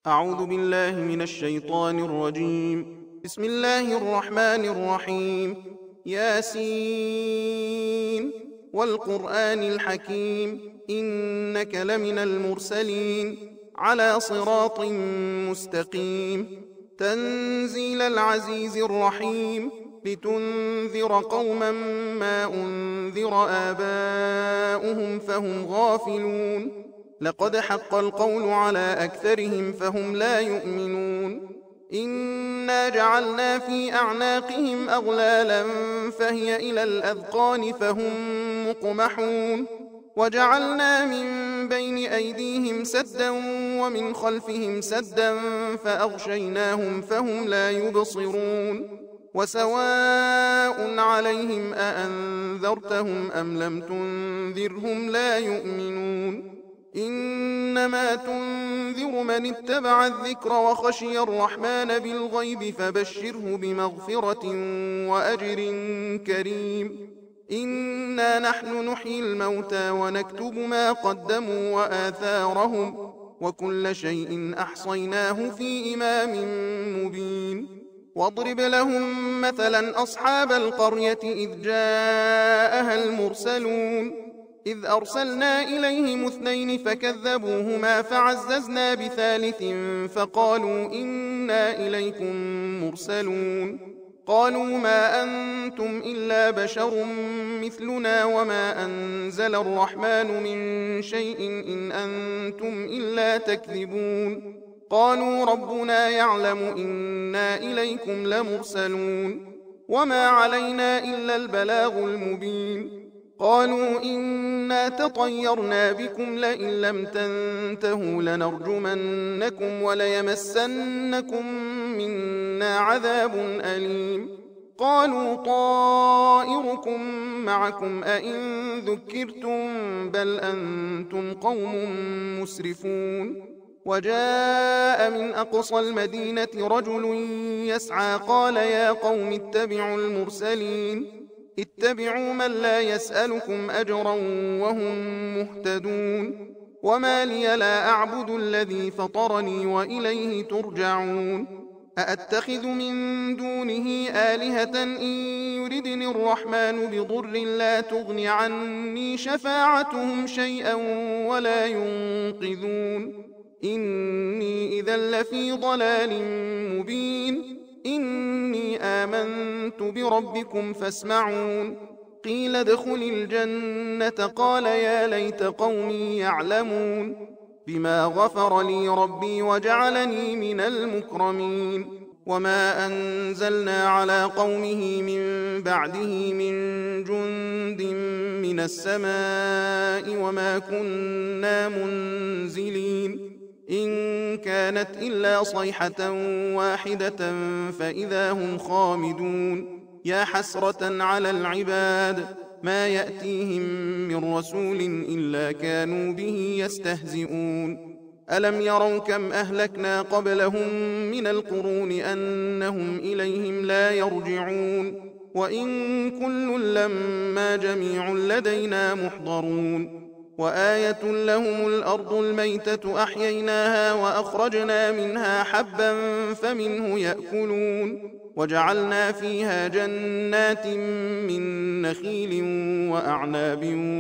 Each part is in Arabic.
أعوذ بالله من الشيطان الرجيم. بسم الله الرحمن الرحيم. ياسين والقرآن الحكيم إنك لمن المرسلين على صراط مستقيم تنزيل العزيز الرحيم لتنذر قوما ما أنذر آباؤهم فهم غافلون لقد حق القول على أكثرهم فهم لا يؤمنون إنا جعلنا في أعناقهم أغلالا فهي إلى الأذقان فهم مقمحون وجعلنا من بين أيديهم سدا ومن خلفهم سدا فأغشيناهم فهم لا يبصرون وسواء عليهم أأنذرتهم أم لم تنذرهم لا يؤمنون إنما تنذر من اتبع الذكر وخشي الرحمن بالغيب فبشره بمغفرة وأجر كريم إنا نحن نحيي الموتى ونكتب ما قدموا وآثارهم وكل شيء أحصيناه في إمام مبين واضرب لهم مثلا أصحاب القرية إذ جاءها المرسلون إذ أرسلنا إليهم 2 فكذبوهما فعززنا بثالث فقالوا إنا إليكم مرسلون قالوا ما أنتم إلا بشر مثلنا وما أنزل الرحمن من شيء إن أنتم إلا تكذبون قالوا ربنا يعلم إنا إليكم لمرسلون وما علينا إلا البلاغ المبين قالوا إنا تطيرنا بكم لئن لم تنتهوا لنرجمنكم وليمسنكم منا عذاب أليم قالوا طائركم معكم أئن ذكرتم بل أنتم قوم مسرفون وجاء من أقصى المدينة رجل يسعى قال يا قوم اتبعوا المرسلين اتبعوا من لا يسألكم أجرا وهم مهتدون وما لي لا أعبد الذي فطرني وإليه ترجعون أأتخذ من دونه آلهة إن يردني الرحمن بضر لا تغن عني شفاعتهم شيئا ولا ينقذون إني إذا لفي ضلال مبين إني آمنت بربكم فاسمعون قيل ادخل الجنة قال يا ليت قومي يعلمون بما غفر لي ربي وجعلني من المكرمين وما أنزلنا على قومه من بعده من جند من السماء وما كنا منزلين إن كانت إلا صيحة واحدة فإذا هم خامدون يا حسرة على العباد ما يأتيهم من رسول إلا كانوا به يستهزئون ألم يروا كم أهلكنا قبلهم من القرون أنهم إليهم لا يرجعون وإن كل لما جميع لدينا محضرون وآية لهم الأرض الميتة أحييناها وأخرجنا منها حبا فمنه يأكلون وجعلنا فيها جنات من نخيل وأعناب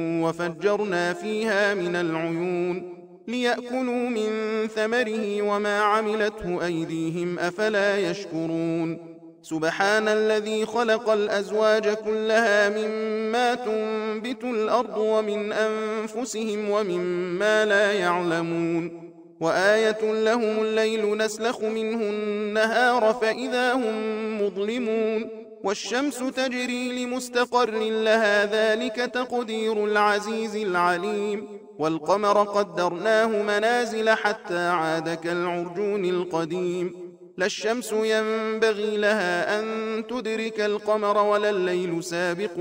وفجرنا فيها من العيون ليأكلوا من ثمره وما عملته أيديهم أفلا يشكرون سبحان الذي خلق الأزواج كلها مما تنبت الأرض ومن أنفسهم ومما لا يعلمون وآية لهم الليل نسلخ منه النهار فإذا هم مظلمون والشمس تجري لمستقر لها ذلك تقدير العزيز العليم والقمر قدرناه منازل حتى عاد كالعرجون القديم لا الشمس ينبغي لها أن تدرك القمر ولا الليل سابق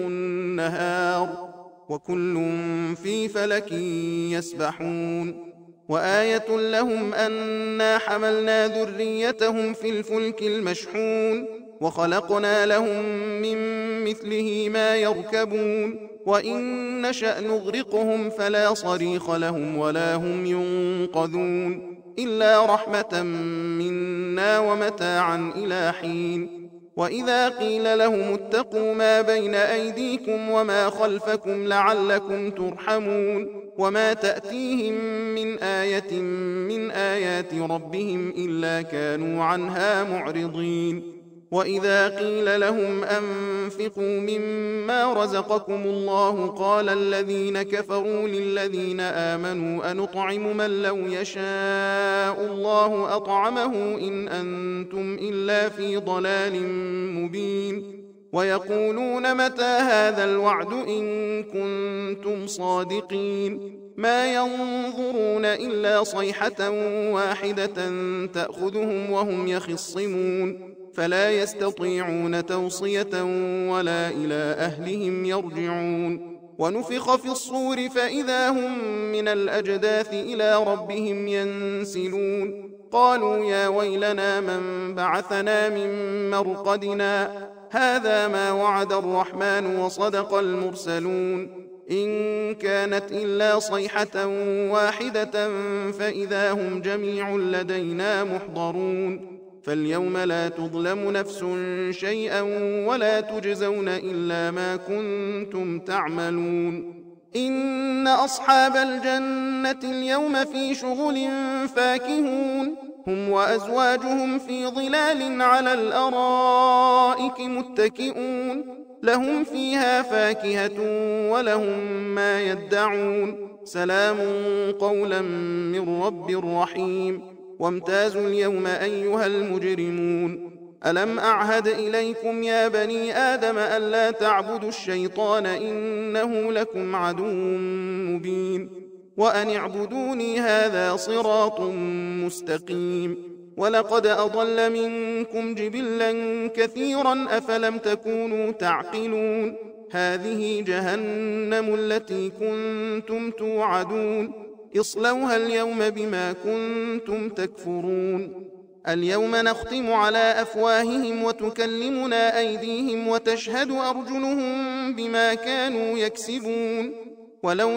النهار وكل في فلك يسبحون وآية لهم أنا حملنا ذريتهم في الفلك المشحون وخلقنا لهم من مثله ما يركبون وإن نشأ نغرقهم فلا صريخ لهم ولا هم ينقذون إلا رحمة منا ومتاعا إلى حين. وإذا قيل لهم اتقوا ما بين أيديكم وما خلفكم لعلكم ترحمون وما تأتيهم من آية من آيات ربهم إلا كانوا عنها معرضين. وإذا قيل لهم أنفقوا مما رزقكم الله قال الذين كفروا للذين آمنوا أنطعم من لو يشاء الله أطعمه إن أنتم إلا في ضلال مبين. ويقولون متى هذا الوعد إن كنتم صادقين ما ينظرون إلا صيحة واحدة تأخذهم وهم يخصمون فلا يستطيعون توصية ولا إلى أهلهم يرجعون. ونفخ في الصور فإذا هم من الأجداث إلى ربهم ينسلون قالوا يا ويلنا من بعثنا من مرقدنا هذا ما وعد الرحمن وصدق المرسلون إن كانت إلا صيحة واحدة فإذا هم جميع لدينا محضرون. فاليوم لا تظلم نفس شيئا ولا تجزون إلا ما كنتم تعملون. إن أصحاب الجنة اليوم في شغل فاكهون هم وأزواجهم في ظلال على الأرائك متكئون لهم فيها فاكهة ولهم ما يدعون سلام قولا من رب رحيم. وامتازوا اليوم أيها المجرمون ألم أعهد إليكم يا بني آدم ألا تعبدوا الشيطان إنه لكم عدو مبين وأن اعبدوني هذا صراط مستقيم. ولقد أضل منكم جبلا كثيرا أفلم تكونوا تعقلون هذه جهنم التي كنتم توعدون اصلوها اليوم بما كنتم تكفرون. اليوم نختم على أفواههم وتكلمنا أيديهم وتشهد أرجلهم بما كانوا يكسبون ولو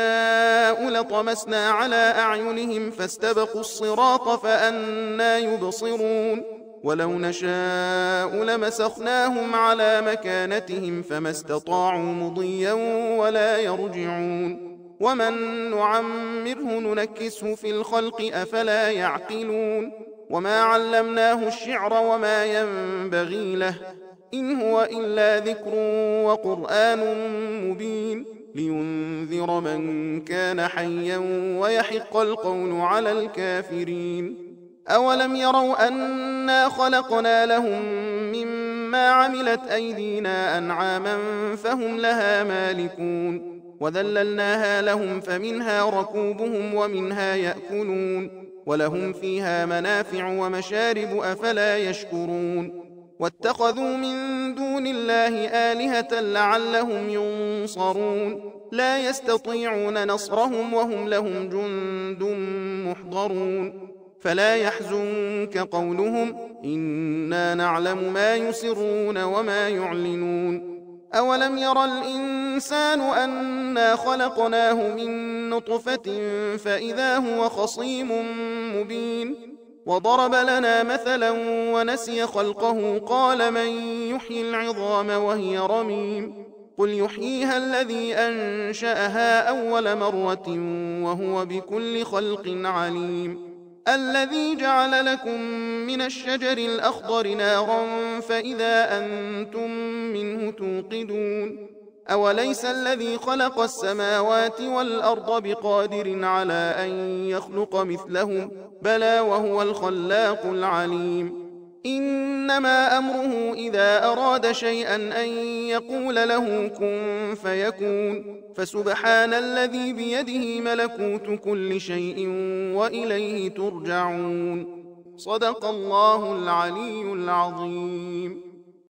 نشاء لطمسنا على أعينهم فاستبقوا الصراط فأنى يبصرون ولو نشاء لمسخناهم على مكانتهم فما استطاعوا مضيا ولا يرجعون ومن نعمره ننكسه في الخلق أفلا يعقلون وما علمناه الشعر وما ينبغي له إن هو إلا ذكر وقرآن مبين لينذر من كان حيا ويحق القول على الكافرين. أولم يروا أنا خلقنا لهم مما عملت أيدينا أنعاما فهم لها مالكون وذللناها لهم فمنها ركوبهم ومنها يأكلون ولهم فيها منافع ومشارب أفلا يشكرون. واتخذوا من دون الله آلهة لعلهم ينصرون لا يستطيعون نصرهم وهم لهم جند محضرون. فلا يحزنك قولهم إنا نعلم ما يسرون وما يعلنون. أولم يرى الإنسان أنا خلقناه من نطفة فإذا هو خصيم مبين وضرب لنا مثلا ونسي خلقه قال من يحيي العظام وهي رميم قل يحييها الذي أنشأها أول مرة وهو بكل خلق عليم. الذي جعل لكم من الشجر الأخضر نارا فإذا أنتم منه توقدون أوليس الذي خلق السماوات والأرض بقادر على أن يخلق مثلهم بلى وهو الخلاق العليم. إنما أمره إذا أراد شيئا أن يقول له كن فيكون فسبحان الذي بيده ملكوت كل شيء وإليه ترجعون. صدق الله العلي العظيم.